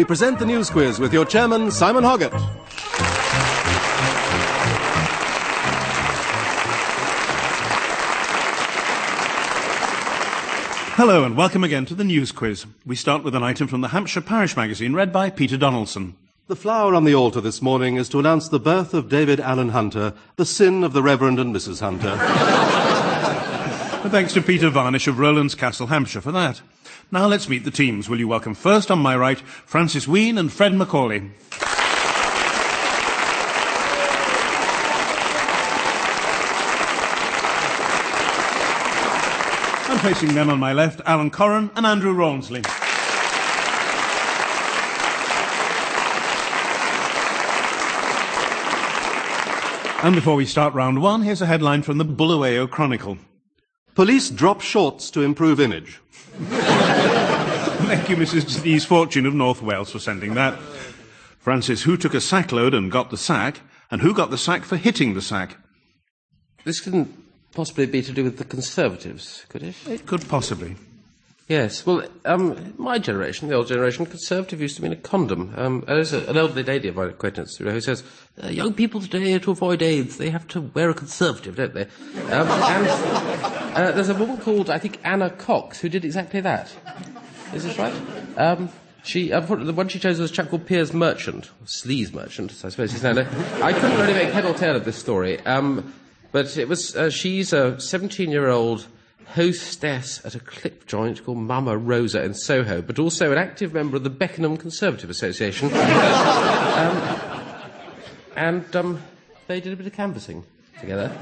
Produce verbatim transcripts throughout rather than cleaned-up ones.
we present the news quiz with your chairman, Simon Hoggett. Hello and welcome again to the news quiz. We start with an item from the Hampshire Parish Magazine read by Peter Donaldson. The flower on the altar this morning is to announce the birth of David Allen Hunter, the sin of the Reverend and Missus Hunter. Thanks to Peter Varnish of Rowlands Castle, Hampshire, for that. Now let's meet the teams. Will you welcome first, on my right, Francis Wheen and Fred Macaulay. And facing them on my left, Alan Corran and Andrew Rawnsley. And before we start round one, here's a headline from the Bulawayo Chronicle. Police drop shorts to improve image. Thank you, Missus Denise Fortune of North Wales, for sending that. Francis, who took a sackload and got the sack, and who got the sack for hitting the sack? This couldn't possibly be to do with the Conservatives, could it? It could possibly. Yes, well, um, my generation, the old generation, Conservative used to mean a condom. Um, there's a, an elderly lady of my acquaintance who says, uh, young people today, to avoid AIDS, they have to wear a Conservative, don't they? Um, and uh, there's a woman called, I think, Anna Cox, who did exactly that. Is this right? Um, she, uh, the one she chose was a chap called Piers Merchant, or Sleaze Merchant, I suppose he's now. I couldn't really make head or tail of this story, um, but it was, uh, she's a seventeen-year-old hostess at a clip joint called Mama Rosa in Soho, but also an active member of the Beckenham Conservative Association. um, and um, they did a bit of canvassing together.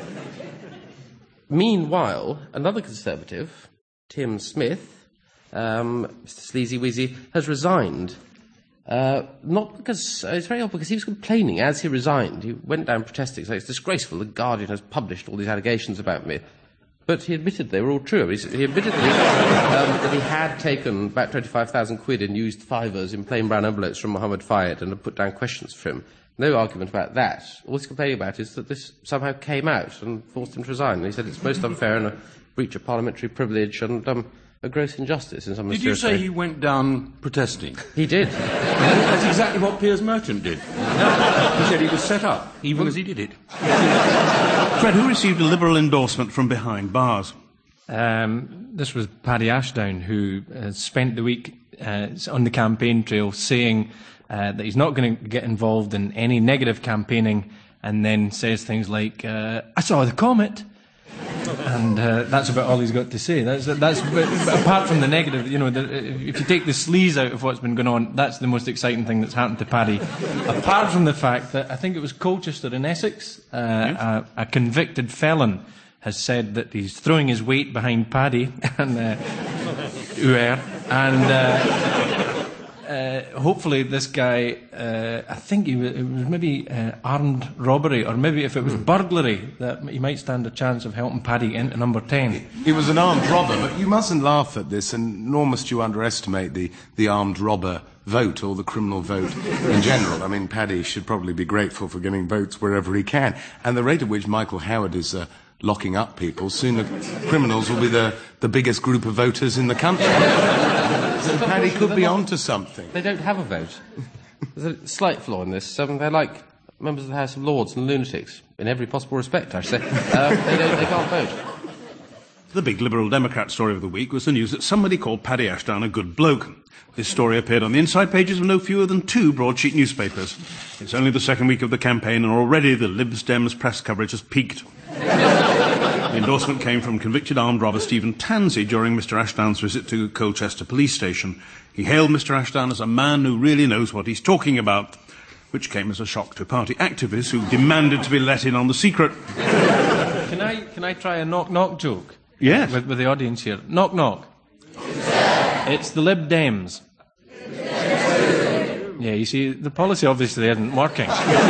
Meanwhile, another Conservative, Tim Smith, um, Mister Sleazy Weezy, has resigned. Uh, not because... Uh, it's very odd, because he was complaining as he resigned. He went down protesting, saying, it's disgraceful, The Guardian has published all these allegations about me. But he admitted they were all true. He, he admitted that he, um, that he had taken about twenty-five thousand quid in used fivers in plain brown envelopes from Mohammed Fayed and had put down questions for him. No argument about that. All he's complaining about is that this somehow came out and forced him to resign. And he said it's most unfair and a breach of parliamentary privilege and um, a gross injustice in some Did you say he went down protesting? He did. That's exactly what Piers Merchant did. He said he was set up, even as he did it. Fred, who received a Liberal endorsement from behind bars? Um, this was Paddy Ashdown, who uh, spent the week uh, on the campaign trail saying uh, that he's not going to get involved in any negative campaigning, and then says things like, uh, I saw the comet. And uh, that's about all he's got to say. That's, that's but, but apart from the negative, you know, the, if you take the sleaze out of what's been going on, that's the most exciting thing that's happened to Paddy. Apart from the fact that I think it was Colchester in Essex, uh, a, a convicted felon has said that he's throwing his weight behind Paddy and uh, and uh, uh, hopefully this guy, uh, I think he was, it was maybe uh, armed robbery, or maybe if it was burglary, that he might stand a chance of helping Paddy into number ten. He was an armed robber, but you mustn't laugh at this, and nor must you underestimate the, the armed robber vote, or the criminal vote in general. I mean, Paddy should probably be grateful for getting votes wherever he can. And the rate at which Michael Howard is uh, locking up people, soon the criminals will be the, the biggest group of voters in the country. So Paddy could be onto something. They don't have a vote. There's a slight flaw in this. Um, they're like members of the House of Lords and lunatics, in every possible respect, I should say. Um, they, don't, they can't vote. The big Liberal Democrat story of the week was the news that somebody called Paddy Ashdown a good bloke. This story appeared on the inside pages of no fewer than two broadsheet newspapers. It's only the second week of the campaign, and already the Libs Dems press coverage has peaked. The endorsement came from convicted armed robber Stephen Tansey during Mister Ashdown's visit to Colchester Police Station. He hailed Mister Ashdown as a man who really knows what he's talking about, which came as a shock to party activists who demanded to be let in on the secret. Can I, can I try a knock-knock joke? Yes. With, with the audience here. Knock-knock. It's the Lib Dems. Yeah, you see, the policy obviously isn't working.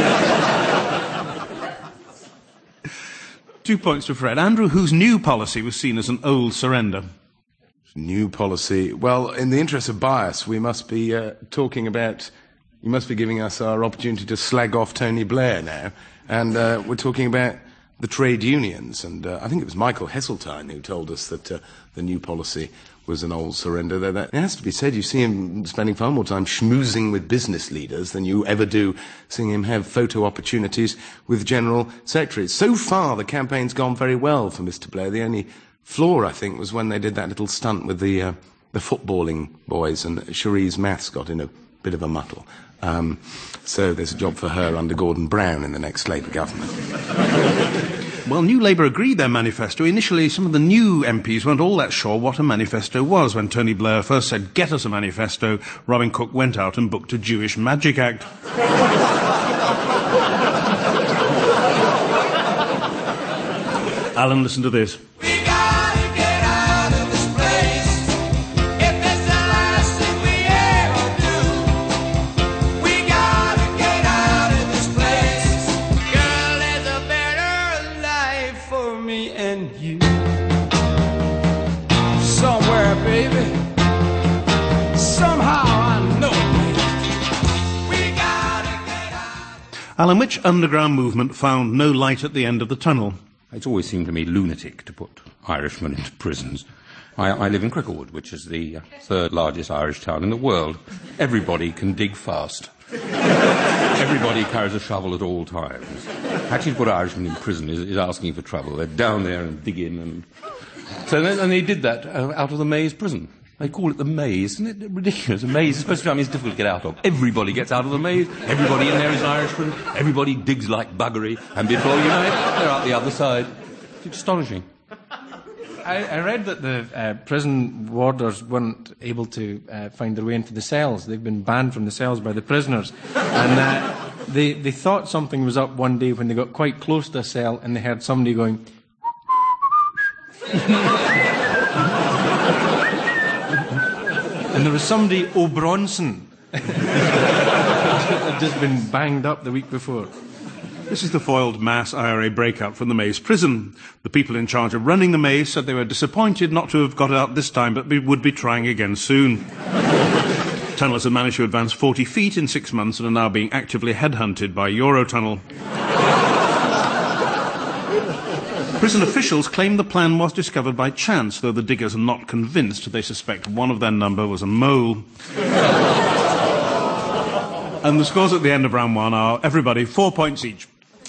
Two points to Fred. Andrew, whose new policy was seen as an old surrender? New policy. Well, in the interest of bias, we must be uh, talking about... You must be giving us our opportunity to slag off Tony Blair now. And uh, we're talking about the trade unions. And uh, I think it was Michael Heseltine who told us that uh, the new policy was an old surrender. That, that, it has to be said, you see him spending far more time schmoozing with business leaders than you ever do seeing him have photo opportunities with general secretaries. So far, the campaign's gone very well for Mister Blair. The only flaw, I think, was when they did that little stunt with the uh, the footballing boys, and Cherie's maths got in a bit of a muddle. Um, so there's a job for her under Gordon Brown in the next Labour government. Well, New Labour agreed their manifesto. Initially, some of the new M Ps weren't all that sure what a manifesto was. When Tony Blair first said, "Get us a manifesto," Robin Cook went out and booked a Jewish magic act. Alan, listen to this. Alan, which underground movement found no light at the end of the tunnel? It's always seemed to me lunatic to put Irishmen into prisons. I, I live in Cricklewood, which is the uh, third largest Irish town in the world. Everybody can dig fast. Everybody carries a shovel at all times. Actually, to put Irishmen in prison is, is asking for trouble. They're down there and dig in. And so they, and they did that uh, out of the Maze prison. They call it the Maze. Isn't it ridiculous? A maze is supposed to be, I mean, it's difficult to get out of. Everybody gets out of the maze. Everybody in there is Irishman. Everybody digs like buggery. And before you know it, they're out the other side. It's astonishing. I, I read that the uh, prison warders weren't able to uh, find their way into the cells. They've been banned from the cells by the prisoners. And uh, they, they thought something was up one day when they got quite close to a cell and they heard somebody going... And there was somebody, O'Bronson, had just been banged up the week before. This is the foiled mass I R A breakout from the Maze prison. The people in charge of running the Maze said they were disappointed not to have got out this time, but would be trying again soon. Tunnellers had managed to advance forty feet in six months and are now being actively headhunted by Eurotunnel. Prison officials claim the plan was discovered by chance, though the diggers are not convinced. They suspect one of their number was a mole. And the scores at the end of round one are, everybody, four points each.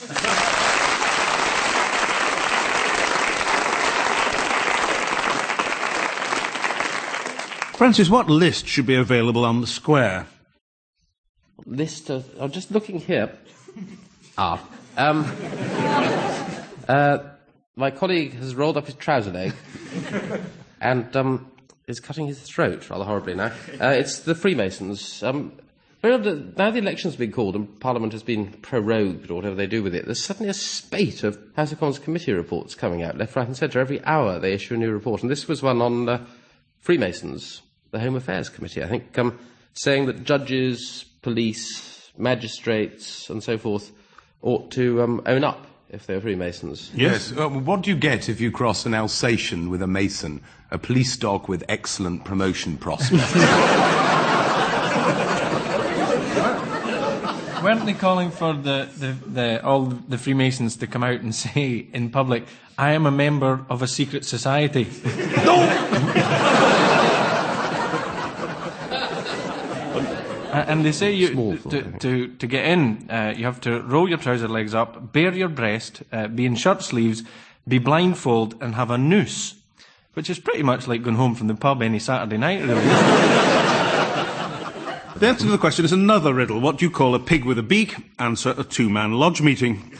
Francis, what list should be available on the square? List of... I'm just looking here. Ah. Um... uh... My colleague has rolled up his trouser leg and um, is cutting his throat rather horribly now. Uh, it's the Freemasons. Um, now the election's been called and Parliament has been prorogued or whatever they do with it, there's suddenly a spate of House of Commons committee reports coming out, left, right and centre. Every hour they issue a new report. And this was one on uh, Freemasons, the Home Affairs Committee, I think, um, saying that judges, police, magistrates and so forth ought to um, own up if they're Freemasons. Yes. Uh, what do you get if you cross an Alsatian with a Mason, a police dog with excellent promotion prospects? Weren't they calling for the, the, the, all the Freemasons to come out and say in public, "I am a member of a secret society"? And they say you, to, to, to get in, uh, you have to roll your trouser legs up, bare your breast, uh, be in shirt sleeves, be blindfold, and have a noose, which is pretty much like going home from the pub any Saturday night, really. The answer to the question is another riddle. What do you call a pig with a beak? Answer, a two-man lodge meeting.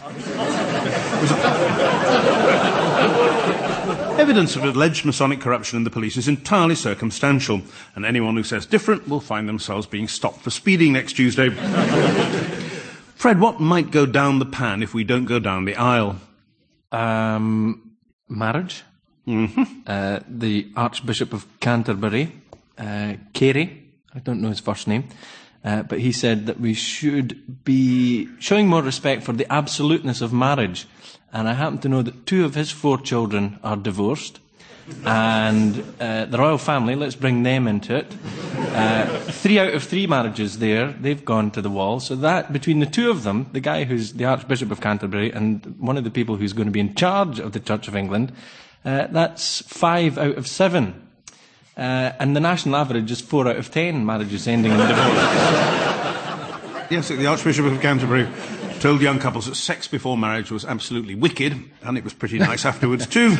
Evidence of alleged Masonic corruption in the police is entirely circumstantial, and anyone who says different will find themselves being stopped for speeding next Tuesday. Fred, what might go down the pan if we don't go down the aisle? Um, marriage. Mm-hmm. Uh, the Archbishop of Canterbury, uh, Carey, I don't know his first name, uh, but he said that we should be showing more respect for the absoluteness of marriage. And I happen to know that two of his four children are divorced. and uh, the royal family, let's bring them into it. Uh, three out of three marriages there, they've gone to the wall. So that, between the two of them, the guy who's the Archbishop of Canterbury and one of the people who's going to be in charge of the Church of England, uh, that's five out of seven. Uh, and the national average is four out of ten marriages ending in divorce. Yes, the Archbishop of Canterbury told young couples that sex before marriage was absolutely wicked, and it was pretty nice afterwards too.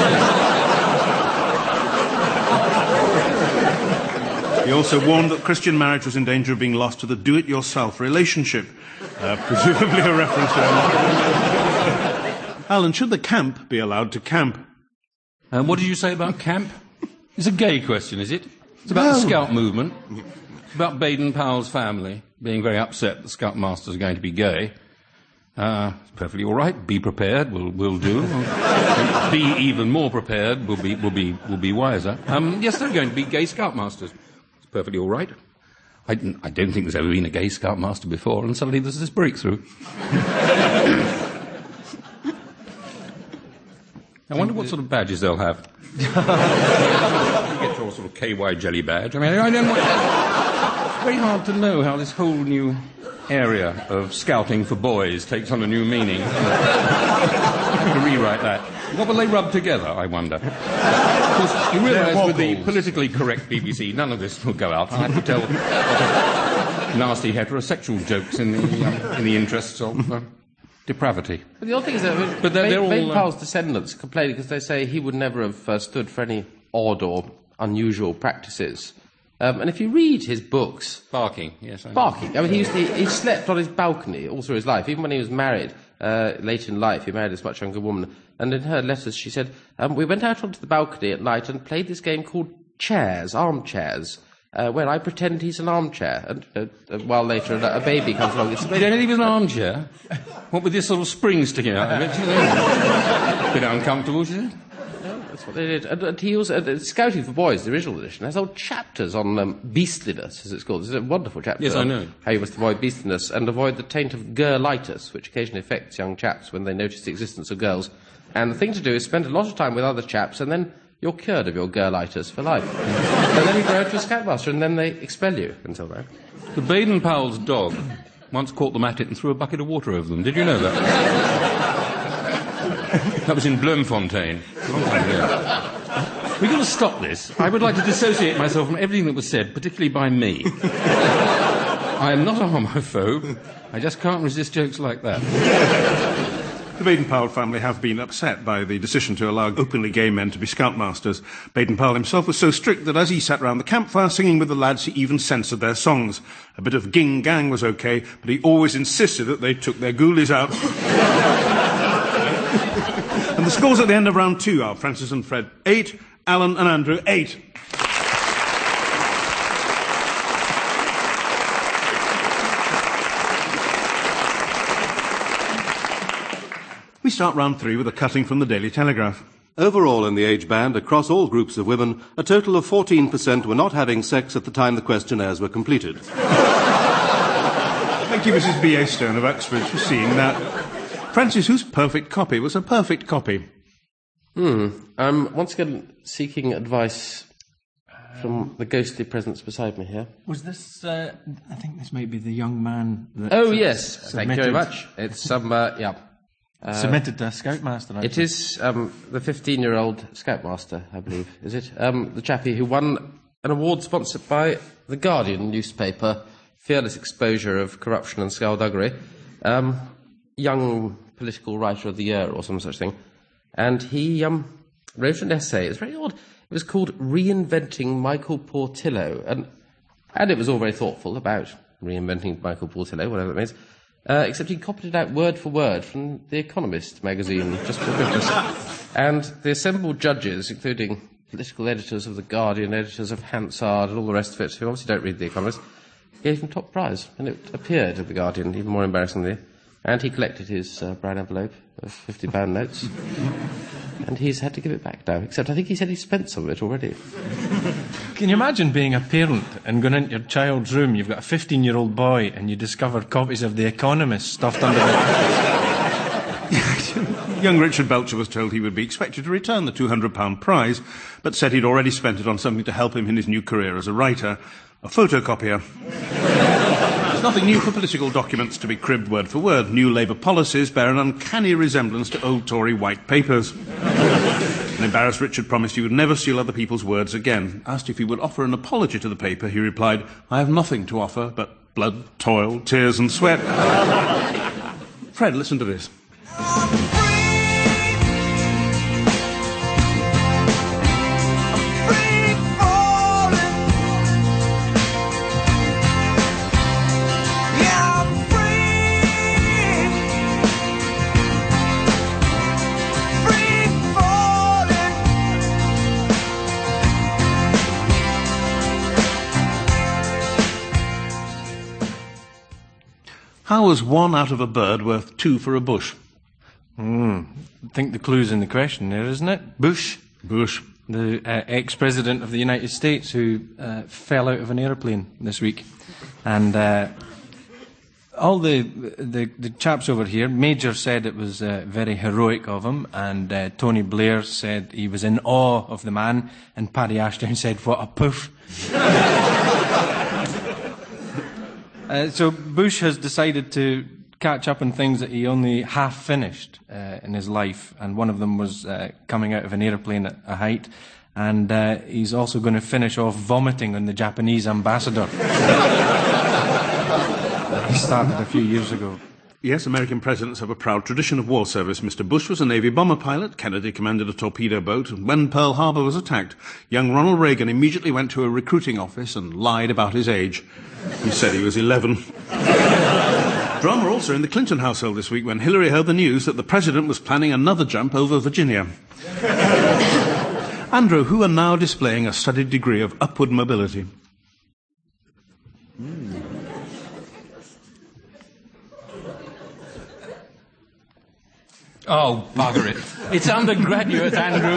He also warned that Christian marriage was in danger of being lost to the do-it-yourself relationship, uh, presumably a reference to Alan, should the camp be allowed to camp? And uh, what did you say about camp? It's a gay question, is it? It's about No. the Scout movement. It's about Baden-Powell's family being very upset that Scoutmasters are going to be gay. Uh, it's perfectly all right. Be prepared. We'll, we'll do. Be even more prepared. We'll be, we'll be, we'll be wiser. Um, yes, they're going to be gay Scoutmasters. It's perfectly all right. I, I don't think there's ever been a gay Scoutmaster before, and suddenly there's this breakthrough. I wonder what sort of badges they'll have. You get your sort of K Y jelly badge. I mean, I don't know. It's very hard to know how this whole new area of scouting for boys takes on a new meaning. I'm going to rewrite that. What will they rub together, I wonder? Of course, you realise with the politically correct B B C, none of this will go out. I have to tell nasty heterosexual jokes in the, um, in the interests of uh, depravity. But the odd thing is that But they're- they're all, Baden-Powell's uh, descendants complain because they say he would never have uh, stood for any odd or unusual practices. Um, and if you read his books... Barking, yes. I know. Barking. I mean, he, used to, he slept on his balcony all through his life. Even when he was married, uh, late in life, he married this much younger woman. And in her letters, she said, um, we went out onto the balcony at night and played this game called chairs, armchairs, uh, where I pretend he's an armchair. And uh, a while later, a, a baby comes along. It's You don't think he was an armchair? What with this sort of spring sticking out of it? You know? Bit uncomfortable, she said. That's what they did. And, and he also, uh, Scouting for Boys, the original edition, has whole chapters on um, beastliness, as it's called. It's a wonderful chapter. Yes, I on know. How you must avoid beastliness and avoid the taint of girlitis, which occasionally affects young chaps when they notice the existence of girls. And the thing to do is spend a lot of time with other chaps, and then you're cured of your girlitis for life. And then you grow into a scoutmaster, and then they expel you until then. The Baden-Powell's dog once caught them at it and threw a bucket of water over them. Did you know that? That was in Bloemfontein. A long time ago. We've got to stop this. I would like to dissociate myself from everything that was said, particularly by me. I am not a homophobe. I just can't resist jokes like that. The Baden-Powell family have been upset by the decision to allow openly gay men to be scoutmasters. Baden-Powell himself was so strict that as he sat round the campfire singing with the lads, he even censored their songs. A bit of ging gang was okay, but he always insisted that they took their ghoulies out. And the scores at the end of round two are Francis and Fred eight, Alan and Andrew eight. We start round three with a cutting from the Daily Telegraph. Overall in the age band, across all groups of women, a total of fourteen percent were not having sex at the time the questionnaires were completed. Thank you, Missus B A Stone of Uxbridge, for seeing that. Francis, whose perfect copy was a perfect copy? Hmm. I'm once again seeking advice from the ghostly presence beside me here. Was this, uh, I think this might be the young man that... Oh, uh, yes. Thank you very submitted- much. It's some, uh, yeah. submitted to Scoutmaster. It is um, the fifteen-year-old Scoutmaster, I believe, is it? Um, the chappie who won an award sponsored by The Guardian newspaper, Fearless Exposure of Corruption and Skullduggery, um, Young Political Writer of the Year or some such thing. And he um, wrote an essay. It was very odd. It was called Reinventing Michael Portillo. And, and it was all very thoughtful about reinventing Michael Portillo, whatever that means. Uh, except he copied it out word for word from The Economist magazine just before Christmas. And the assembled judges, including political editors of The Guardian, editors of Hansard and all the rest of it, who obviously don't read The Economist, gave him top prize. And it appeared in The Guardian, even more embarrassingly. And he collected his uh, brown envelope of fifty pound notes. And he's had to give it back now, except I think he said he spent some of it already. Can you imagine being a parent and going into your child's room, you've got a fifteen-year-old boy, and you discover copies of The Economist stuffed under the... Young Richard Belcher was told he would be expected to return the two hundred pound prize, but said he'd already spent it on something to help him in his new career as a writer, a photocopier. There's nothing new for political documents to be cribbed word for word. New Labour policies bear an uncanny resemblance to old Tory white papers. An embarrassed Richard promised he would never steal other people's words again. Asked if he would offer an apology to the paper, he replied, "I have nothing to offer but blood, toil, tears and sweat." Fred, listen to this. How is one out of a bird worth two for a bush? Hmm. I think the clue's in the question there, isn't it? Bush. Bush. The uh, ex-president of the United States who uh, fell out of an aeroplane this week. And uh, all the, the the chaps over here, Major said it was uh, very heroic of him, and uh, Tony Blair said he was in awe of the man, and Paddy Ashdown said, what a poof. Uh, so Bush has decided to catch up on things that he only half finished uh, in his life, and one of them was uh, coming out of an aeroplane at a height, and uh, he's also going to finish off vomiting on the Japanese ambassador. He started a few years ago. Yes, American presidents have a proud tradition of war service. Mister Bush was a Navy bomber pilot. Kennedy commanded a torpedo boat. And when Pearl Harbor was attacked, young Ronald Reagan immediately went to a recruiting office and lied about his age. He said he was eleven. Drama also in the Clinton household this week when Hillary heard the news that the president was planning another jump over Virginia. Andrew, who are now displaying a studied degree of upward mobility. Mm. Oh, bugger it. It's undergraduates, Andrew.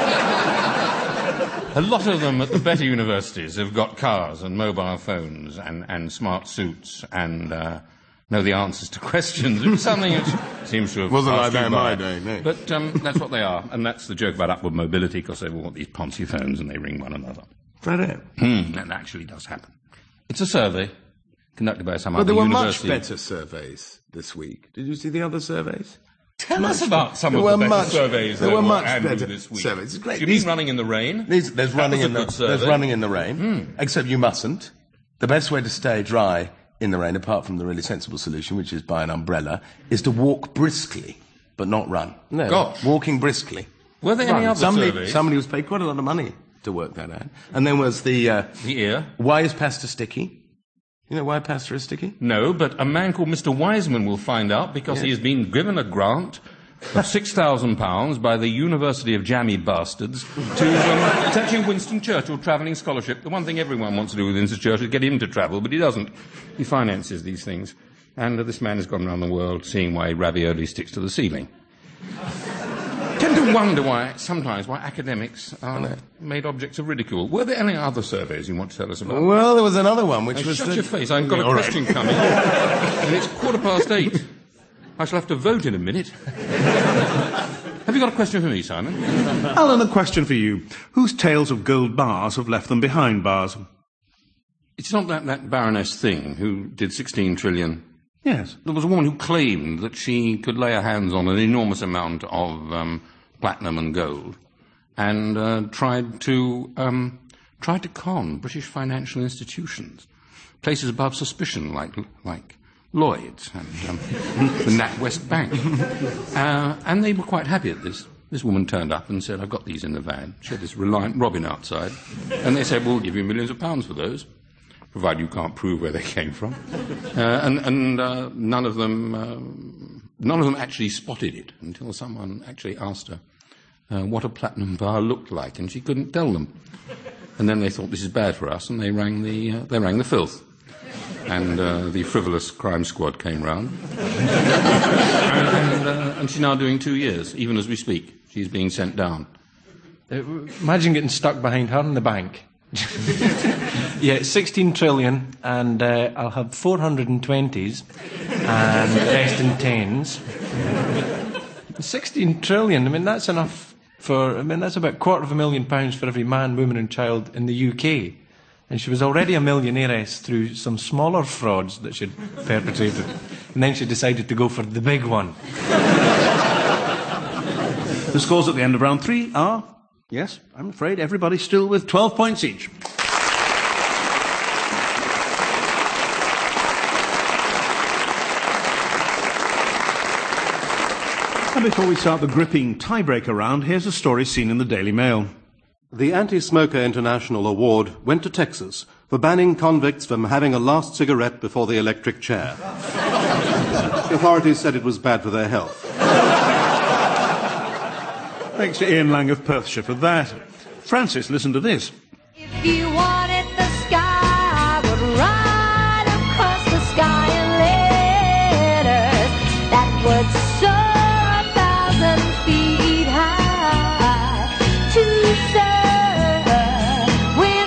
A lot of them at the better universities have got cars and mobile phones and, and smart suits and uh, know the answers to questions. It's something that seems to have wasn't like passed that you in by. my day, no. But um, that's what they are, and that's the joke about upward mobility, because they've all got these poncy phones and they ring one another. Is that it? Hmm, that actually does happen. It's a survey conducted by some But other there were university. much better surveys this week. Did you see the other surveys? Tell much us about some there of the were better much, surveys there that were much Andrew better this week. surveys. It's great. You These, mean running in the rain? these, there's That running was a in the good survey. there's running in the rain. Mm. Except you mustn't. The best way to stay dry in the rain, apart from the really sensible solution, which is buy an umbrella, is to walk briskly, but not run. No. Gosh. Walking briskly. Were there any Run. other somebody, surveys? somebody was paid quite a lot of money to work that out. And then was the uh, The ear? why is pasta sticky? You know why pasta is sticky? No, but a man called Mister Wiseman will find out because he has been given a grant of six thousand pounds by the University of Jammy Bastards to... Um, it's actually a Winston Churchill travelling scholarship. The one thing everyone wants to do with Winston Churchill is get him to travel, but he doesn't. He finances these things. And uh, this man has gone around the world seeing why ravioli sticks to the ceiling. I tend to wonder why, sometimes, why academics are made objects of ridicule. Were there any other surveys you want to tell us about? Well, there was another one, which Now, was... shut the... your face, I've got a All right. question coming. And it's quarter past eight. I shall have to vote in a minute. Have you got a question for me, Simon? Alan, a question for you. Whose tales of gold bars have left them behind bars? It's not that, that Baroness Thing who did sixteen trillion. Yes. There was a woman who claimed that she could lay her hands on an enormous amount of um, platinum and gold and uh, tried to um, tried to con British financial institutions, places above suspicion like like Lloyd's and um, the NatWest Bank. Uh, and they were quite happy at this. This woman turned up and said, I've got these in the van. She had this Reliant Robin outside. And they said, we'll give you millions of pounds for those, provided you can't prove where they came from. Uh, and and uh, none of them uh, none of them actually spotted it until someone actually asked her uh, what a platinum bar looked like, and she couldn't tell them. And then they thought, this is bad for us, and they rang the uh, they rang the filth. And uh, the frivolous crime squad came round. and and, uh, and she's now doing two years, even as we speak. She's being sent down. Uh, imagine getting stuck behind her in the bank. Yeah, sixteen trillion, and uh, I'll have four hundred twenties, and the rest in tens. sixteen trillion, I mean, that's enough for, I mean, that's about a quarter of a million pounds for every man, woman and child in the U K. And she was already a millionairess through some smaller frauds that she'd perpetrated. And then she decided to go for the big one. The scores at the end of round three are, yes, I'm afraid everybody's still with twelve points each. And before we start the gripping tiebreaker round, here's a story seen in the Daily Mail. The Anti-Smoker International Award went to Texas for banning convicts from having a last cigarette before the electric chair. The authorities said it was bad for their health. Thanks to Ian Lang of Perthshire for that. Francis, listen to this. If you wanted the sky, I would ride across the sky in letters that would soar a thousand feet high to serve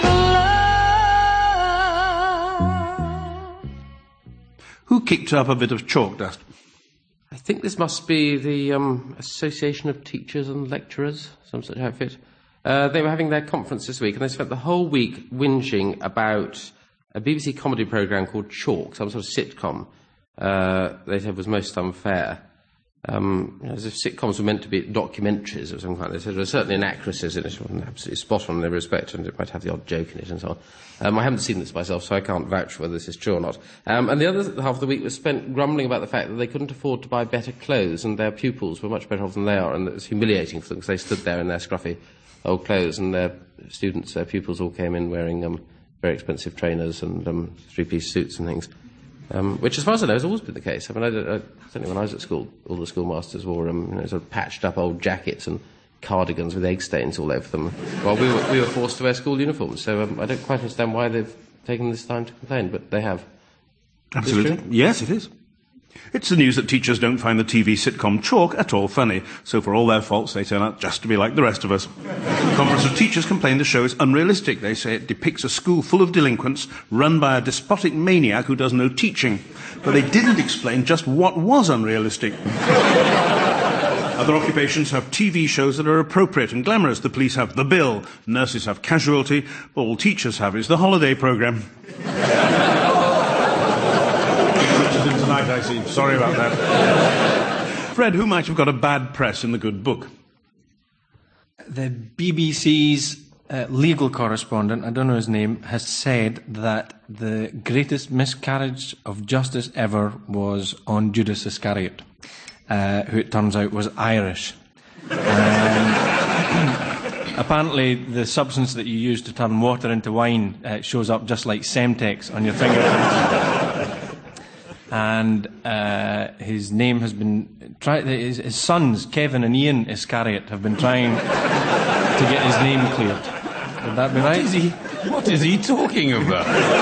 with love. Who kicked up a bit of chalk dust? I think this must be the um, Association of Teachers and Lecturers, some such outfit. Uh, they were having their conference this week, and they spent the whole week whinging about a B B C comedy programme called Chalk, some sort of sitcom. Uh, they said was most unfair. Um, as if sitcoms were meant to be documentaries of some kind. They said there were certainly inaccuracies in it, absolutely spot on in every respect, and it might have the odd joke in it and so on. Um, I haven't seen this myself, so I can't vouch for whether this is true or not. Um, and the other half of the week was spent grumbling about the fact that they couldn't afford to buy better clothes, and their pupils were much better off than they are, and it was humiliating for them because they stood there in their scruffy old clothes, and their students, their pupils all came in wearing um, very expensive trainers and um, three-piece suits and things. Um, which, as far as I know, has always been the case. I mean, I, I, certainly when I was at school, all the schoolmasters wore um, you know, sort of patched-up old jackets and cardigans with egg stains all over them, while we were, we were forced to wear school uniforms. So um, I don't quite understand why they've taken this time to complain, but they have. Absolutely. Yes, it is. It's the news that teachers don't find the T V sitcom Chalk at all funny, so for all their faults, they turn out just to be like the rest of us. The Conference of Teachers complain the show is unrealistic. They say it depicts a school full of delinquents run by a despotic maniac who does no teaching. But they didn't explain just what was unrealistic. Other occupations have T V shows that are appropriate and glamorous. The police have The Bill, nurses have Casualty, but all teachers have is the holiday programme. Tonight, I see. Sorry about that. Fred, who might have got a bad press in the good book? The B B C's uh, legal correspondent, I don't know his name, has said that the greatest miscarriage of justice ever was on Judas Iscariot, uh, who it turns out was Irish. Um, apparently, the substance that you use to turn water into wine uh, shows up just like Semtex on your fingertips. And uh, his name has been try- his, his sons, Kevin and Ian Iscariot, have been trying to get his name cleared. Would that be right? What is he, what is he talking about?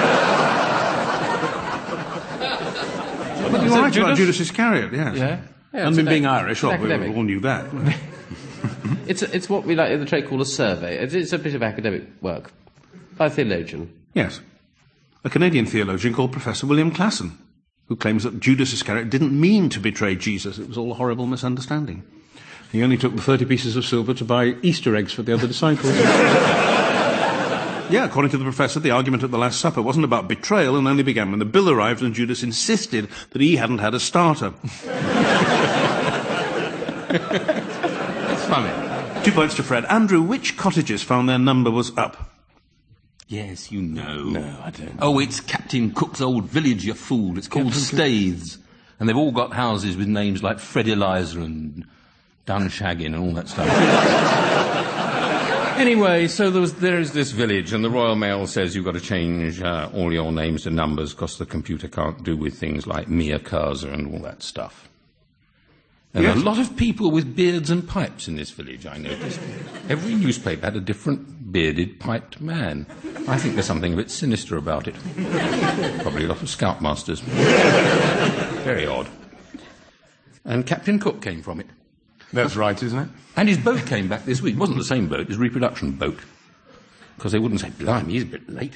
But you're right about Judas Iscariot, yes. Yeah. Yeah, and an being ac- Irish, well, we academic. all knew that. It's, it's what we like in the trade call a survey. It's, it's a bit of academic work by a theologian. Yes. A Canadian theologian called Professor William Klassen, who claims that Judas Iscariot didn't mean to betray Jesus. It was all a horrible misunderstanding. He only took the thirty pieces of silver to buy Easter eggs for the other disciples. Yeah, according to the professor, the argument at the Last Supper wasn't about betrayal and only began when the bill arrived and Judas insisted that he hadn't had a starter. It's funny. Two points to Fred. Andrew, which cottages found their number was up? Yes, you know. No, I don't. Oh, it's Captain Cook's old village, you fool. It's called Staithes. And they've all got houses with names like Fred Eliza and Dunshaggin and all that stuff. Anyway, so there was, there is this village, and the Royal Mail says you've got to change uh, all your names to numbers because the computer can't do with things like Mia Kaza and all that stuff. And Yes. a lot of people with beards and pipes in this village, I noticed. Every newspaper had a different bearded, piped man. I think there's something a bit sinister about it. Probably a lot of scoutmasters. Very odd. And Captain Cook came from it. That's right, isn't it? And his boat came back this week. It wasn't the same boat, his reproduction boat. Because they wouldn't say, blimey, he's a bit late.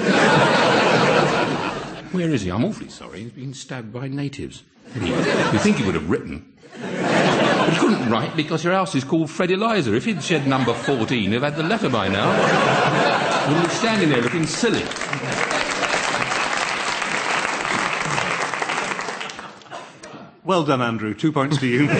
Where is he? I'm awfully sorry. He's been stabbed by natives. You think he would have written. But he couldn't write because your house is called Fred Eliza. If he'd said number fourteen, he'd have had the letter by now. Wouldn't be standing there looking silly. Well done, Andrew. Two points to you.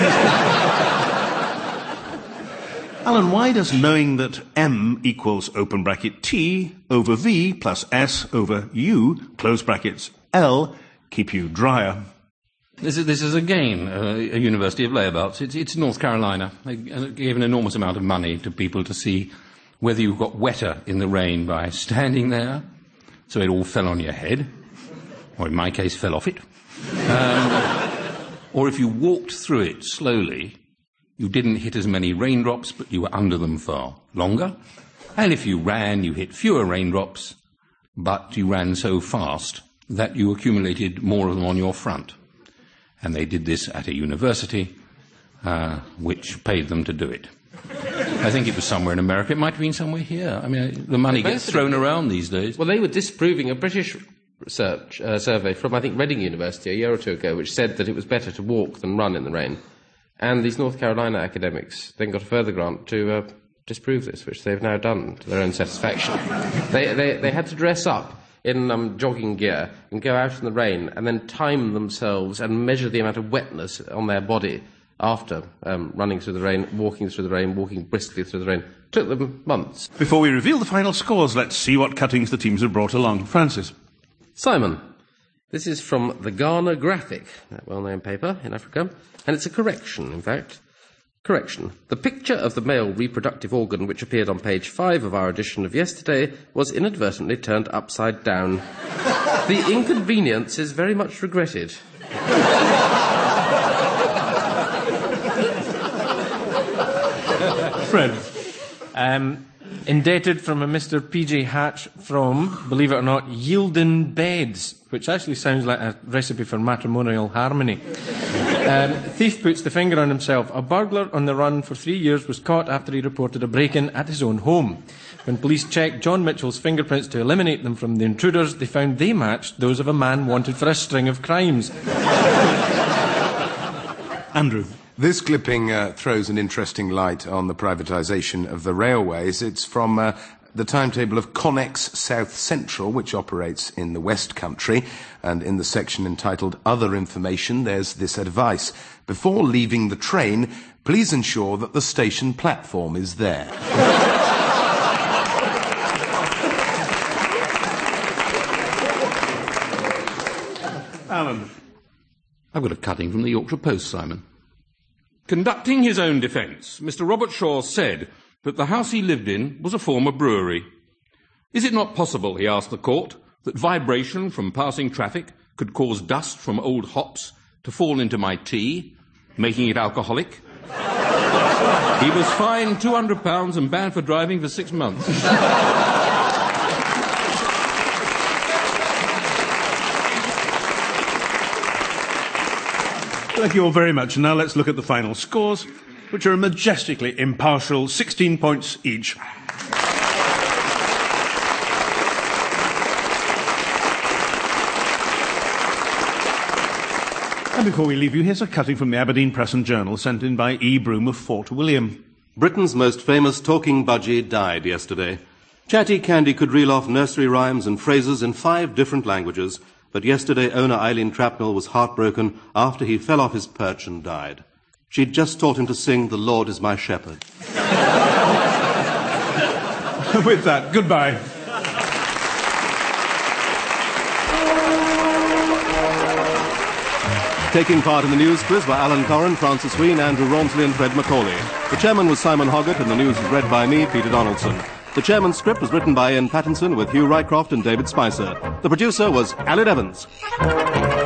Alan, why does knowing that M equals open bracket T over V plus S over U, close brackets L, keep you drier? This is, this is again uh, a university of layabouts. It's, it's North Carolina. They gave an enormous amount of money to people to see whether you got wetter in the rain by standing there, so it all fell on your head, or in my case, fell off it. Um, or if you walked through it slowly, you didn't hit as many raindrops, but you were under them for longer. And if you ran, you hit fewer raindrops, but you ran so fast that you accumulated more of them on your front. And they did this at a university, uh, which paid them to do it. I think it was somewhere in America. It might have been somewhere here. I mean, the money gets thrown around these days. Well, they were disproving a British research uh, survey from, I think, Reading University a year or two ago, which said that it was better to walk than run in the rain. And these North Carolina academics then got a further grant to uh, disprove this, which they've now done to their own satisfaction. they, they, they had to dress up in um, jogging gear and go out in the rain and then time themselves and measure the amount of wetness on their body after um, running through the rain, walking through the rain, walking briskly through the rain. It took them months. Before we reveal the final scores, let's see what cuttings the teams have brought along. Francis. Simon, this is from the Ghana Graphic, that well-known paper in Africa, and it's a correction, in fact. Correction. The picture of the male reproductive organ which appeared on page five of our edition of yesterday was inadvertently turned upside down. The inconvenience is very much regretted. Fred. Um, indebted from a Mister P J Hatch from, believe it or not, Yielden Beds, which actually sounds like a recipe for matrimonial harmony. Um, thief puts the finger on himself. A burglar on the run for three years was caught after he reported a break-in at his own home. When police checked John Mitchell's fingerprints to eliminate them from the intruders, they found they matched those of a man wanted for a string of crimes. Andrew. This clipping uh, throws an interesting light on the privatisation of the railways. It's from uh, the timetable of Connex South Central, which operates in the West Country. And in the section entitled Other Information, there's this advice. Before leaving the train, please ensure that the station platform is there. Alan. I've got a cutting from the Yorkshire Post, Simon. Conducting his own defence, Mister Robert Shaw said that the house he lived in was a former brewery. Is it not possible, he asked the court, that vibration from passing traffic could cause dust from old hops to fall into my tea, making it alcoholic? He was fined two hundred pounds and banned for driving for six months. Thank you all very much. Now let's look at the final scores, which are a majestically impartial sixteen points each. And before we leave you, here's a cutting from the Aberdeen Press and Journal sent in by E. Broom of Fort William. Britain's most famous talking budgie died yesterday. Chatty Candy could reel off nursery rhymes and phrases in five different languages, but yesterday owner Eileen Trapnell was heartbroken after he fell off his perch and died. She'd just taught him to sing The Lord is My Shepherd. With that, goodbye. Taking part in the news quiz were Alan Corran, Francis Wheen, Andrew Rawnsley and Fred Macaulay. The chairman was Simon Hoggart and the news was read by me, Peter Donaldson. The chairman's script was written by Ian Pattinson with Hugh Rycroft and David Spicer. The producer was Alan Evans.